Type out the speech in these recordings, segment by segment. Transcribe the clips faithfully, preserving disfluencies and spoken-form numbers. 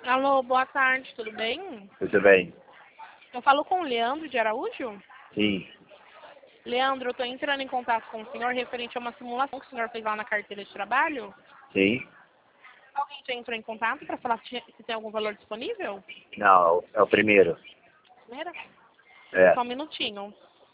Alô, boa tarde, tudo bem? Tudo bem? Eu falo com o Leandro de Araújo? Sim. Leandro, eu estou entrando em contato com o senhor referente a uma simulação que o senhor fez lá na carteira de trabalho. Sim? Alguém já entrou em contato para falar se se tem algum valor disponível? Não, é o primeiro. Primeira? É. Só um minutinho.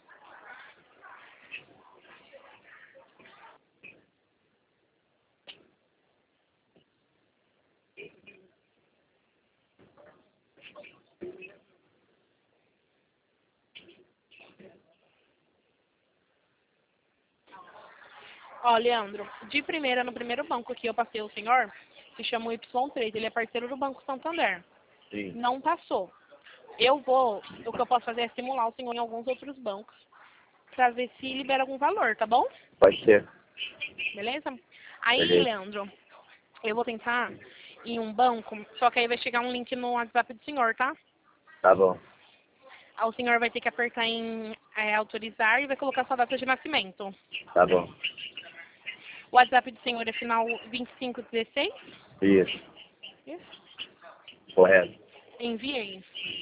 Ó, Leandro, de primeira, no primeiro banco que eu passei o senhor, se chama o Y três, ele é parceiro do Banco Santander. Sim. Não passou. Eu vou, o que eu posso fazer é simular o senhor em alguns outros bancos, para ver se libera algum valor, tá bom? Pode ser. Beleza? Aí, Beleza. Leandro, eu vou tentar em um banco, só que aí vai chegar um link no WhatsApp do senhor, tá? Tá bom. Aí o senhor vai ter que apertar em é, autorizar e vai colocar sua data de nascimento. Tá bom. O WhatsApp do senhor é final vinte e cinco dezesseis? Isso. Isso. Correto. Enviei.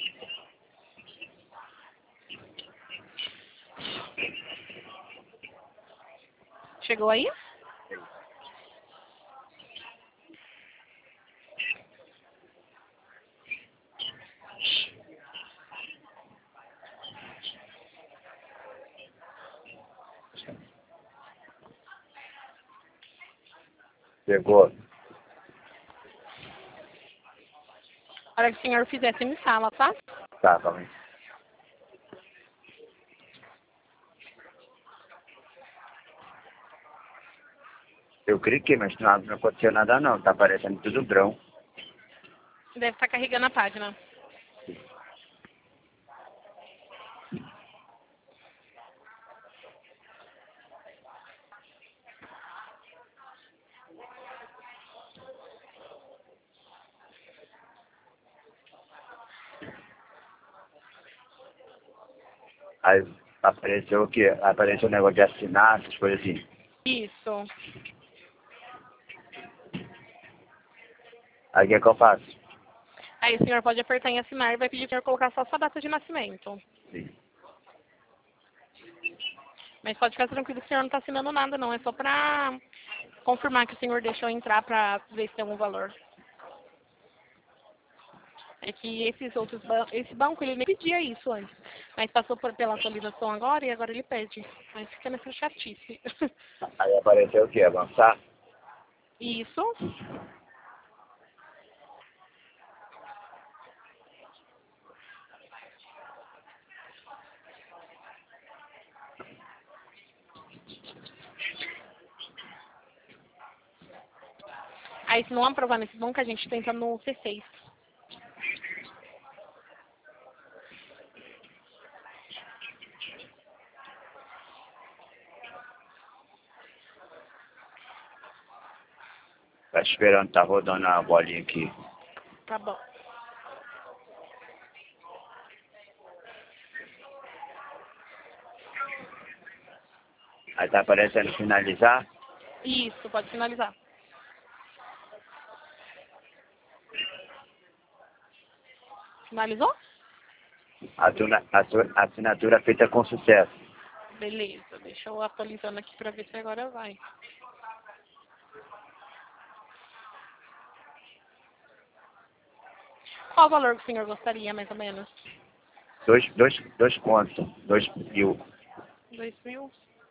Chegou aí? Chegou. A hora que o senhor fizer, você me fala, tá? Tá, calma aí. Eu cliquei, mas não, não aconteceu nada não. Tá aparecendo tudo brão. Deve estar carregando a página. Aí apareceu o quê? Apareceu o negócio de assinar, essas coisas assim. Isso. Aí o que é que eu faço? Aí o senhor pode apertar em assinar e vai pedir para o senhor colocar só sua data de nascimento. Sim. Mas pode ficar tranquilo que o senhor não está assinando nada, não. É só para confirmar que o senhor deixou entrar para ver se tem algum valor. É que esses outros ban esse banco ele nem pedia isso antes. Mas passou por, pela atualização agora e agora ele pede. Mas fica nessa chatice. Aí apareceu o quê? Avançar? Isso. Aí se não aprovar nesse banco, a gente tenta no C seis. Tá esperando, tá rodando a bolinha aqui. Tá bom. Aí tá aparecendo finalizar. Isso, pode finalizar. Finalizou? Assina- assu- Assinatura feita com sucesso. Beleza, deixa eu atualizando aqui para ver se agora vai. Qual o valor que o senhor gostaria, mais ou menos? Dois, dois, dois contos. Dois mil. Dois mil?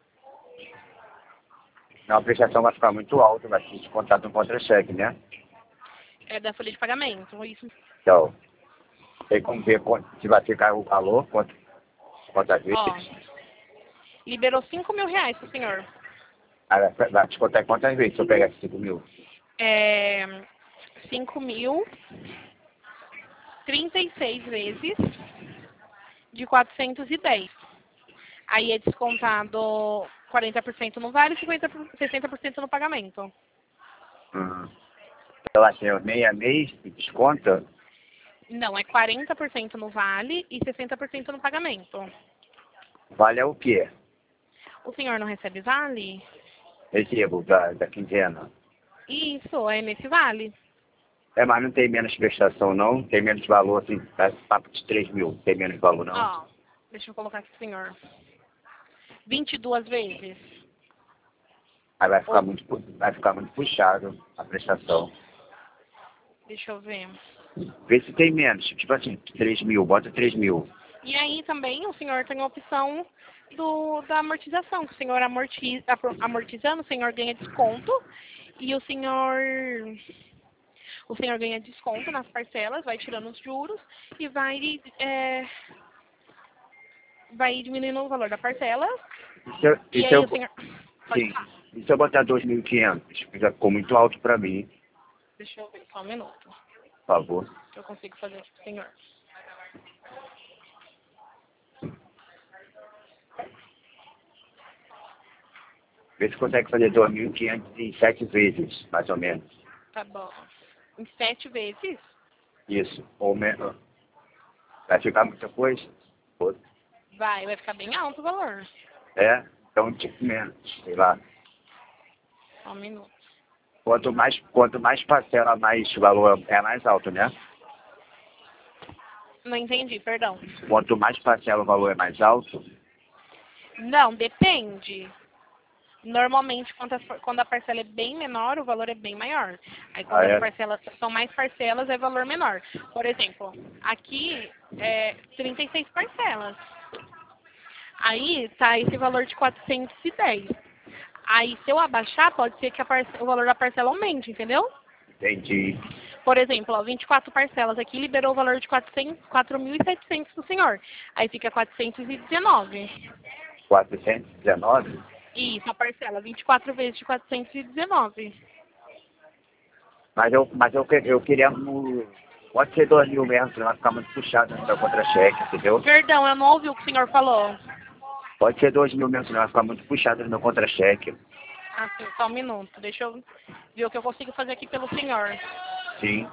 Não, a prestação vai ficar muito alta, vai ser descontado no contra-cheque, né? É da folha de pagamento, isso. Então, tem como ver quanto, se vai ficar o valor, quanto, quantas vezes. Ó, liberou cinco mil reais pro senhor. Aí vai vai descontar quantas vezes se eu pegar esses cinco mil? É, cinco mil, trinta e seis vezes de quatrocentos e dez. Aí é descontado quarenta por cento no vale e cinquenta por cento, sessenta por cento no pagamento. Uhum. Então, assim, eu meia mês e desconta. Não, é quarenta por cento no vale e sessenta por cento no pagamento. Vale é o quê? O senhor não recebe vale? Recebo da, da quinzena. Isso, é nesse vale. É, mas não tem menos prestação, não? Tem menos valor, assim, parece papo de três mil. Tem menos valor, não? Ó, deixa eu colocar aqui, senhor. vinte e duas vezes. Aí vai ficar, Ou, muito, pu- vai ficar muito puxado a prestação. deixa eu ver. Vê se tem menos, tipo assim, três mil, bota três mil. E aí também o senhor tem a opção do, da amortização. Que o senhor amortiza, amortizando, o senhor ganha desconto. E o senhor o senhor ganha desconto nas parcelas, vai tirando os juros e vai, é, vai diminuindo o valor da parcela. E se eu, E e se aí eu, o senhor... Pode sim, falar. e se eu botar dois mil e quinhentos? Já ficou muito alto pra mim, Deixa eu ver, só um minuto. por favor. Que eu consigo fazer aqui pro senhor. Vê se consegue fazer dois mil e quinhentos em sete vezes, mais ou menos. Tá bom. Em sete vezes? Isso, ou menos. Vai ficar muita coisa? Pô, Vai, vai ficar bem alto o valor. é, então tipo menos, sei lá. Só um minuto. Quanto mais, quanto mais parcela, mais valor é mais alto, né? Não entendi, perdão. Quanto mais parcela, o valor é mais alto. Não, depende. Normalmente, quando a, quando a parcela é bem menor, o valor é bem maior. Aí, quando Ah, as é? parcelas são mais parcelas, é valor menor. Por exemplo, aqui é trinta e seis parcelas. Aí tá esse valor de quatrocentos e dez. Aí, se eu abaixar, pode ser que a parce- o valor da parcela aumente, entendeu? Entendi. Por exemplo, ó, vinte e quatro parcelas aqui liberou o valor de quatrocentos, quatro mil e setecentos do senhor. Aí fica quatrocentos e dezenove. quatrocentos e dezenove? Isso, a parcela, vinte e quatro vezes de quatrocentos e dezenove. Mas eu, mas eu, que- eu queria no. Pode ser dois mil mesmo, senão vai ficar muito puxado no meu contra-cheque, entendeu? Perdão, eu não ouvi o que o senhor falou. Pode ser dois mil mesmo, senão vai ficar muito puxado no meu contra-cheque. Assim, só um minuto. Deixa eu ver o que eu consigo fazer aqui pelo senhor. Sim.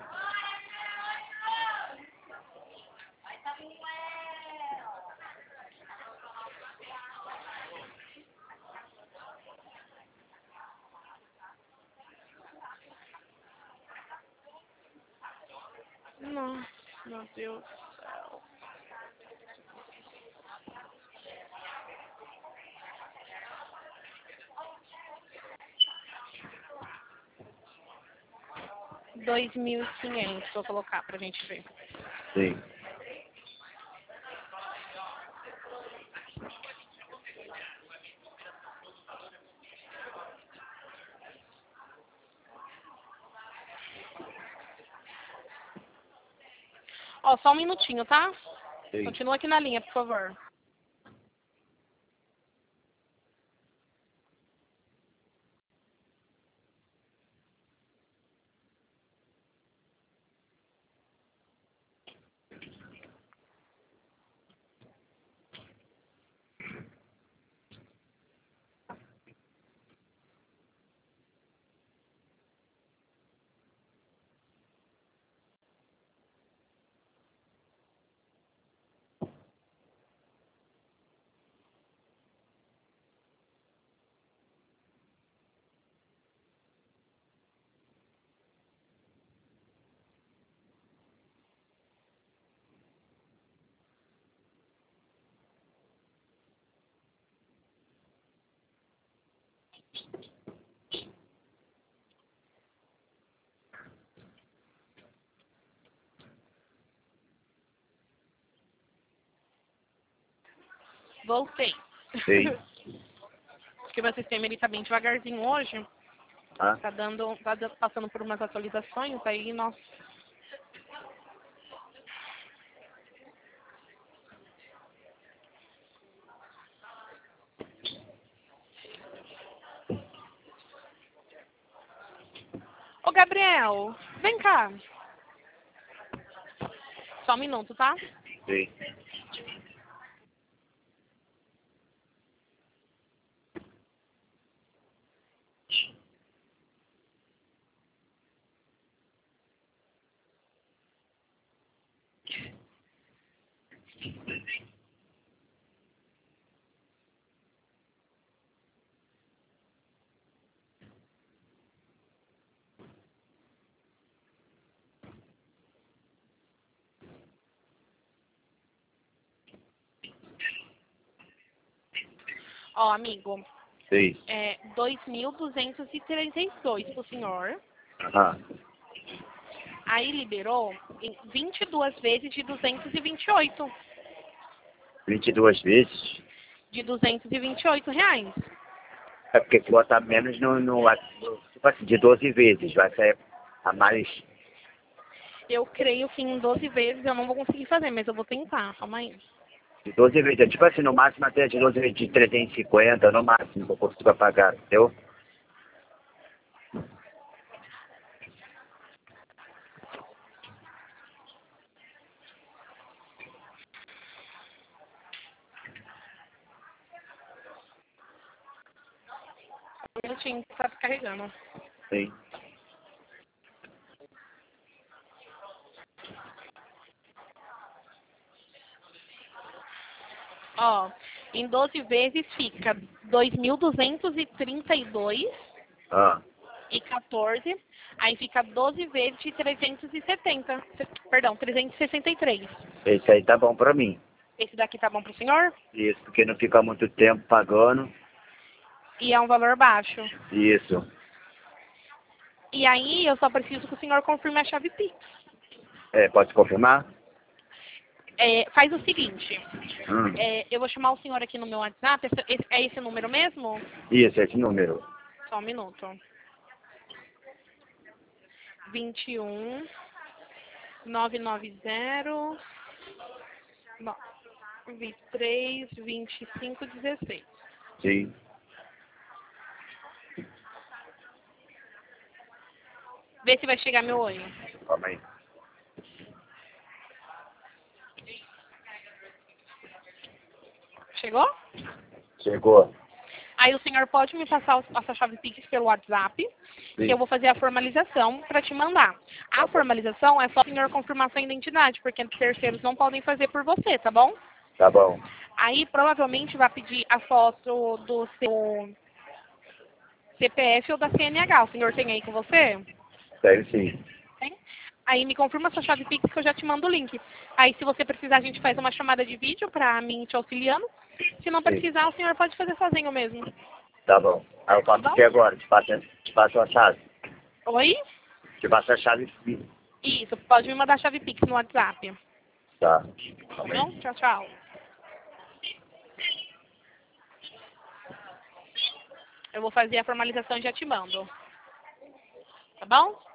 Nossa, meu Deus do céu. dois mil e quinhentos, vou colocar pra gente ver. Sim. Ó, só um minutinho, tá? Sim. Continua aqui na linha, por favor. Voltei. Sim. Porque meu sistema ele tá bem devagarzinho hoje. Ah, Tá dando, tá da- passando por umas atualizações aí, nossa. Ô, Gabriel, vem cá. Só um minuto, tá? sim. Ó, amigo, Sim. é dois mil duzentos e trinta e dois pro senhor. Aham. Aí liberou em vinte e duas vezes de duzentos e vinte e oito. vinte e duas vezes? De duzentos e vinte e oito reais. É porque se botar menos no, no, no tipo assim, de doze vezes, vai sair a mais. Eu creio que em doze vezes eu não vou conseguir fazer, mas eu vou tentar. Calma aí. De doze vezes, é tipo assim, no máximo até de doze vezes de trezentos e cinquenta, no máximo que eu consigo pagar, entendeu? Um minutinho que tá carregando. Sim. Ó, em doze vezes fica dois mil duzentos e trinta e dois Ah, e quatorze. Aí fica doze vezes de trezentos e setenta. Perdão, trezentos e sessenta e três. esse aí tá bom pra mim. Esse daqui tá bom pro senhor? Isso, porque não fica muito tempo pagando. E é um valor baixo. Isso. E aí eu só preciso que o senhor confirme a chave Pix. É, pode confirmar? É, faz o seguinte, Hum. é, eu vou chamar o senhor aqui no meu WhatsApp. Esse- esse- é esse número mesmo? Isso, esse número. Só um minuto. vinte e um, novecentos e noventa, vinte e três, vinte e cinco, dezesseis. Sim. Vê se vai chegar meu oi. Calma aí. Chegou? Chegou. Aí o senhor pode me passar o- a sua chave Pix pelo WhatsApp, Sim. que eu vou fazer a formalização para te mandar. A formalização é só o senhor confirmar sua identidade, porque terceiros não podem fazer por você, tá bom? Tá bom. Aí provavelmente vai pedir a foto do seu C P F ou da C N H. O senhor tem aí com você? Tem sim. Tem? Aí me confirma sua chave Pix que eu já te mando o link. Aí se você precisar a gente faz uma chamada de vídeo para mim te auxiliando. Se não Sim. precisar, o senhor pode fazer sozinho mesmo. Tá bom. Aí eu faço Tá o bom? que agora? Te passo, te passo a chave. Oi? Te passo a chave. Isso, pode me mandar a chave Pix no WhatsApp. Tá. Tá Calma aí. bom? Tchau, tchau. Eu vou fazer a formalização e já te mando. Tá bom?